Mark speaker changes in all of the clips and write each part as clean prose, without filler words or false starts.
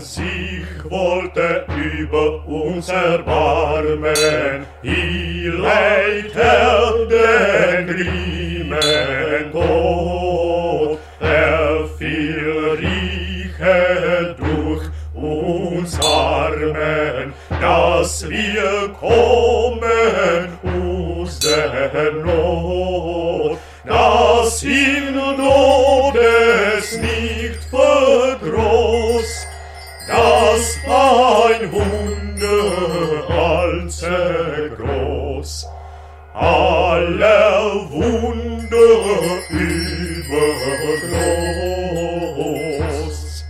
Speaker 1: sich wollte über uns erbarmen, hier leidet den Riemen tot, er fiel Rieche durch uns Armen, dass wir kommen aus der Not, dass ihn Todes nicht verdroß, das ein Wunder allzu groß, alle Wunder übergroß.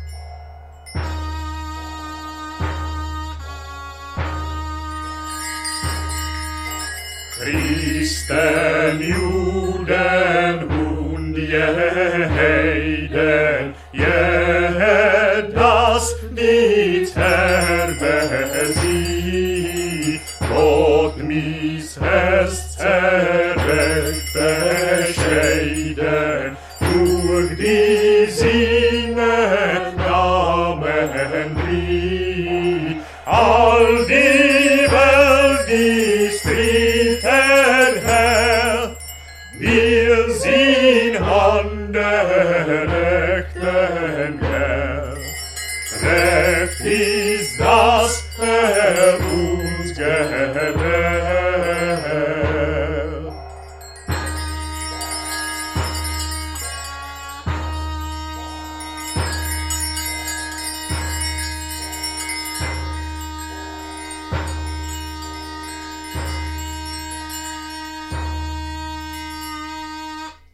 Speaker 1: Christen, Juden und Heiden, das nicht erbe sie, Gott mies Herz zerreckt bescheiden, durch die Sinne Namen wie, all die Welt ist dritter Herr, wir sind an der rechten Herr. Trefft